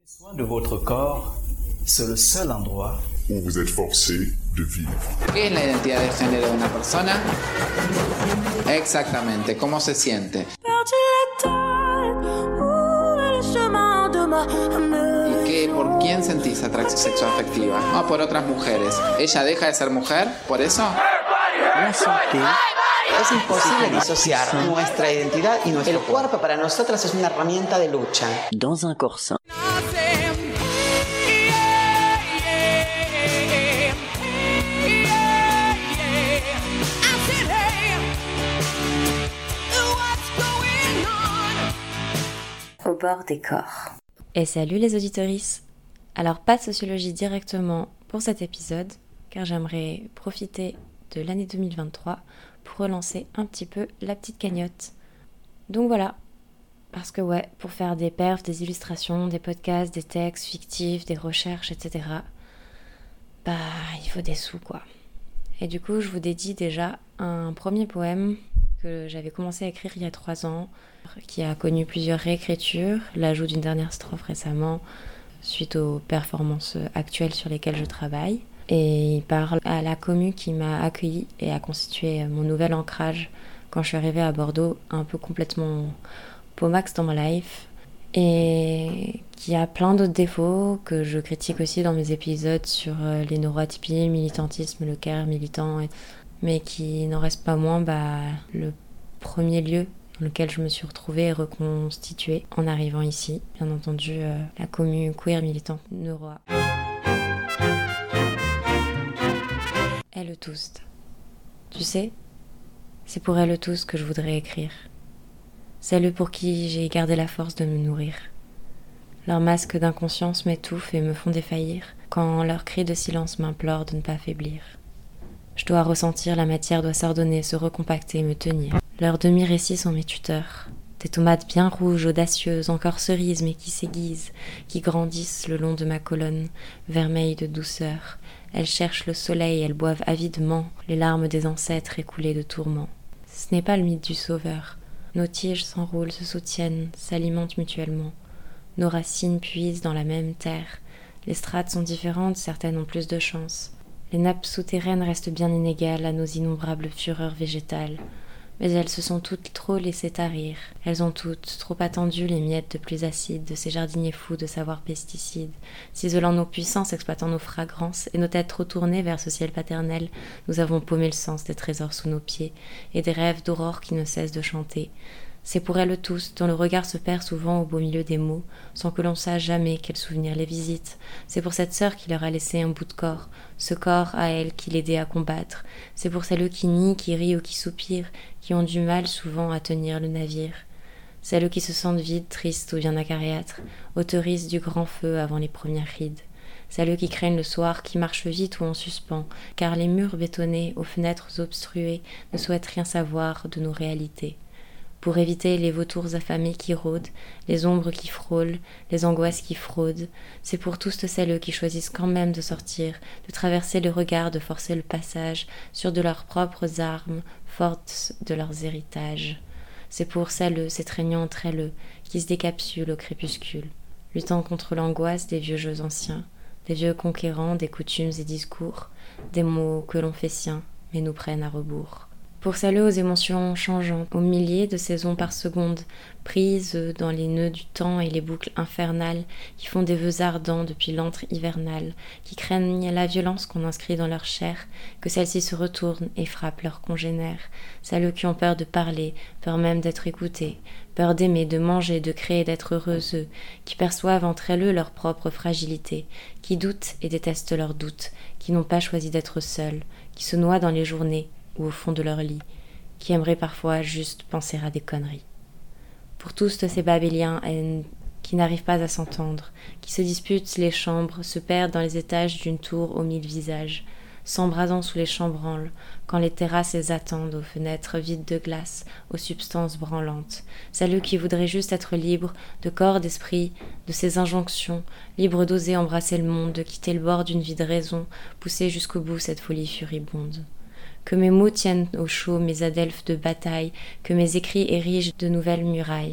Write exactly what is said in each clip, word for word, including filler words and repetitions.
Soin de votre corps, c'est le seul endroit où vous êtes forcé de vivre. ¿Qué es la identidad de género de una persona? Exactamente, ¿cómo se siente? ¿Y qué, por quién sentís atracción sexoafectiva? No, por otras mujeres. ¿Ella deja de ser mujer por eso? La santé. Es imposible disociar nuestra identidad y nuestro El cuerpo para nosotras es una herramienta de lucha. Dans un corps sain. Au bord des corps. Et salut les auditorices. Alors pas de sociologie directement pour cet épisode, car j'aimerais profiter de l'année deux mille vingt-trois pour relancer un petit peu la petite cagnotte. Donc voilà, parce que ouais, pour faire des perfs, des illustrations, des podcasts, des textes fictifs, des recherches, et cetera, bah il faut des sous quoi. Et du coup je vous dédie déjà un premier poème que j'avais commencé à écrire il y a trois ans, qui a connu plusieurs réécritures, l'ajout d'une dernière strophe récemment, suite aux performances actuelles sur lesquelles je travaille. Et il parle à la commu qui m'a accueillie et a constitué mon nouvel ancrage quand je suis arrivée à Bordeaux, un peu complètement pomax dans ma life, et qui a plein d'autres défauts que je critique aussi dans mes épisodes sur les neuroatypies, le militantisme, le care militant, mais qui n'en reste pas moins bah, le premier lieu dans lequel je me suis retrouvée et reconstituée en arrivant ici. Bien entendu, euh, la commu queer militante Neuroa. Elle Toust. Tu sais, c'est pour elle tous que je voudrais écrire. Celles pour qui j'ai gardé la force de me nourrir. Leurs masques d'inconscience m'étouffent et me font défaillir, quand leurs cris de silence m'implorent de ne pas faiblir. Je dois ressentir, la matière doit s'ordonner, se recompacter, me tenir. Leurs demi-récits sont mes tuteurs. Des tomates bien rouges, audacieuses, encore cerises mais qui s'aiguisent, qui grandissent le long de ma colonne, vermeille de douceur. Elles cherchent le soleil, elles boivent avidement les larmes des ancêtres écoulés de tourments. Ce n'est pas le mythe du sauveur. Nos tiges s'enroulent, se soutiennent, s'alimentent mutuellement. Nos racines puisent dans la même terre. Les strates sont différentes, certaines ont plus de chance. Les nappes souterraines restent bien inégales à nos innombrables fureurs végétales. Mais elles se sont toutes trop laissées tarir. Elles ont toutes trop attendu les miettes de pluie acide de ces jardiniers fous de savoir pesticides, ciselant nos puissances, exploitant nos fragrances, et nos têtes trop tournées vers ce ciel paternel, nous avons paumé le sens des trésors sous nos pieds, et des rêves d'aurore qui ne cessent de chanter. C'est pour elles tous, dont le regard se perd souvent au beau milieu des mots, sans que l'on sache jamais quel souvenir les visite. C'est pour cette sœur qui leur a laissé un bout de corps, ce corps à elle qui l'aidait à combattre. C'est pour celles qui nient, qui rient ou qui soupirent, qui ont du mal souvent à tenir le navire. Celles qui se sentent vides, tristes ou bien acariâtres, autorisent du grand feu avant les premières rides. Celles qui craignent le soir, qui marchent vite ou en suspens, car les murs bétonnés, aux fenêtres obstruées, ne souhaitent rien savoir de nos réalités. Pour éviter les vautours affamés qui rôdent, les ombres qui frôlent, les angoisses qui fraudent, c'est pour tous celles qui choisissent quand même de sortir, de traverser le regard, de forcer le passage, sur de leurs propres armes, fortes de leurs héritages. C'est pour celles, s'étreignant entre elles, qui se décapsulent au crépuscule, luttant contre l'angoisse des vieux jeux anciens, des vieux conquérants, des coutumes et discours, des mots que l'on fait siens, mais nous prennent à rebours. Pour celles aux émotions changeantes, aux milliers de saisons par seconde, prises dans les nœuds du temps et les boucles infernales, qui font des vœux ardents depuis l'antre hivernal, qui craignent la violence qu'on inscrit dans leur chair, que celle-ci se retourne et frappe leurs congénères, celles qui ont peur de parler, peur même d'être écoutées, peur d'aimer, de manger, de créer, d'être heureuses, qui perçoivent entre elles leur propre fragilité, qui doutent et détestent leurs doutes, qui n'ont pas choisi d'être seules, qui se noient dans les journées, ou au fond de leur lit, qui aimeraient parfois juste penser à des conneries. Pour tous ces babéliens qui n'arrivent pas à s'entendre, qui se disputent les chambres, se perdent dans les étages d'une tour aux mille visages, s'embrasant sous les chambranles, quand les terrasses les attendent aux fenêtres vides de glace, aux substances branlantes, celles qui voudraient juste être libres de corps, d'esprit, de ces injonctions, libres d'oser embrasser le monde, de quitter le bord d'une vie de raison, pousser jusqu'au bout cette folie furibonde. Que mes mots tiennent au chaud mes adelphes de bataille, que mes écrits érigent de nouvelles murailles.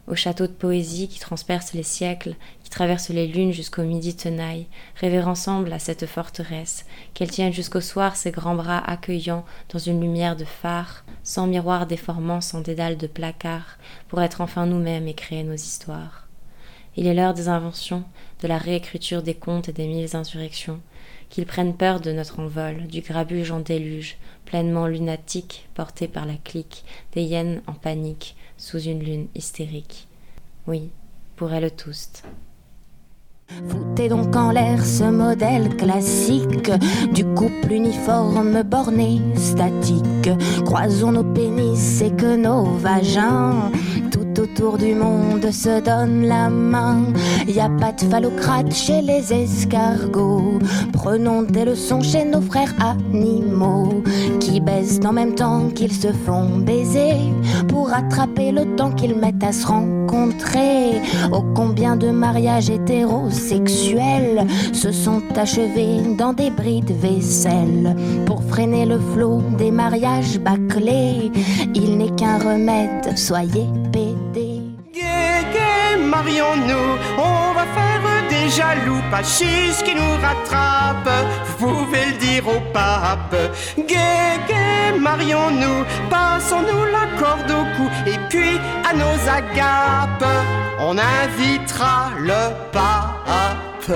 au château de poésie qui transperce les siècles, qui traverse les lunes jusqu'au midi tenaille, rêver ensemble à cette forteresse, qu'elle tienne jusqu'au soir ses grands bras accueillants dans une lumière de phare, sans miroir déformant, sans dédale de placard, pour être enfin nous-mêmes et créer nos histoires. Il est l'heure des inventions, de la réécriture des contes et des mille insurrections, qu'ils prennent peur de notre envol, du grabuge en déluge, pleinement lunatique, porté par la clique, des hyènes en panique, sous une lune hystérique. Oui, pour elle tous. Foutez donc en l'air ce modèle classique du couple uniforme borné statique. Croisons nos pénis et que nos vagins tout autour du monde se donnent la main. Y a pas de phallocrate chez les escargots. Prenons des leçons chez nos frères animaux qui baisent en même temps qu'ils se font baiser pour rattraper le temps qu'ils mettent à se rencontrer. Oh combien de mariages hétérosexuels se sont achevés dans des bris de vaisselle. Pour freiner le flot des mariages bâclés, il n'est qu'un remède, soyez pédés. Gai, gai, marions-nous, on va faire des jaloux, pas chiche qui nous rattrape, vous pouvez le dire au pape. Gai, gai, marions-nous, passons-nous la corde au cou, et puis à nos agapes, on invitera le pape.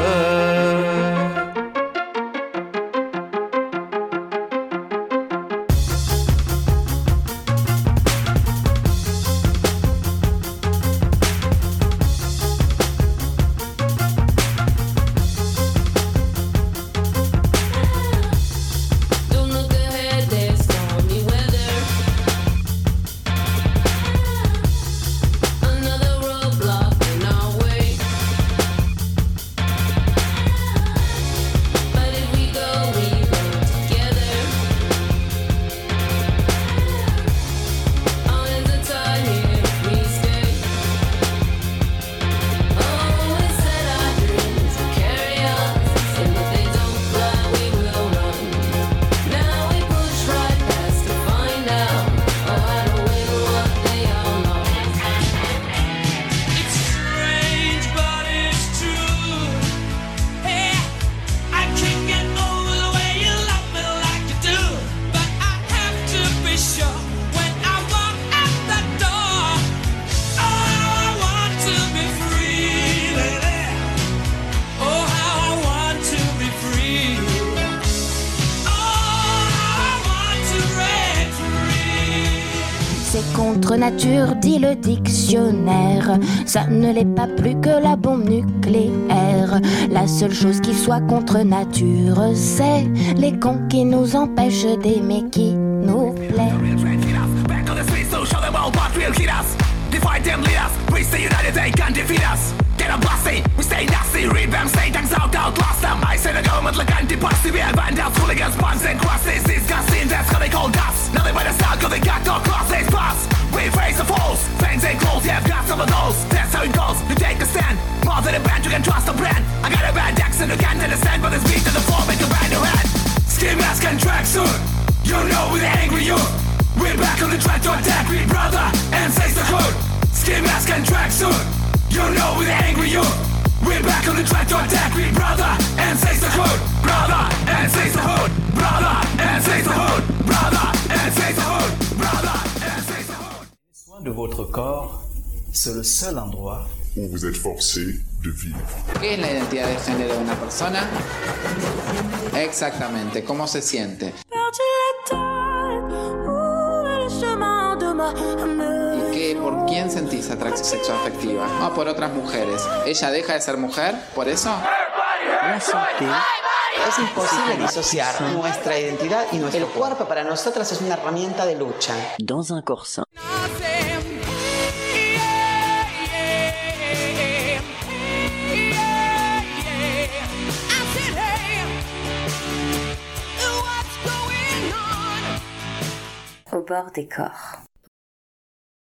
Contre nature, dit le dictionnaire, ça ne l'est pas plus que la bombe nucléaire. La seule chose qui soit contre nature, c'est les cons qui nous empêchent d'aimer qui nous plaît. Get a bossy, we stay nasty, read them, say thanks out, outlast them. I say the government like anti-pussy, we have vandals, hooligans, puns and crosses. Disgusting, that's how they call us. Nothing but a sound, cause they got no crosses, pass. We face the falls, fangs and clothes, yeah, I've got some of those. That's how it goes, you take a stand. More than a band, you can trust a brand. I got a bad accent, you can't understand, but this beat to the floor, make a brand new head. Ski mask and tracksuit, you know we're the angry youth. We're back on the track to attack, we brother, and say the hood. Ski mask and tracksuit. You know we're the angry youth. We're back on the track to attack me, brother, and say the hood, brother, and say the hood, brother, and say the hood, brother, and say the hood, brother, and say the hood. Soin de votre corps, c'est le seul endroit où vous êtes forcé de vivre. ¿Qué es la identidad de género de una persona? Exactamente, ¿cómo se siente? ¿Y qué, por quién sentís atracción sexual afectiva? No, por otras mujeres. ¿Ella deja de ser mujer por eso? La santé. Es imposible disociar nuestra identidad y nuestro El cuerpo para nosotras es una herramienta de lucha. Dans un corps sain. Au bord des corps.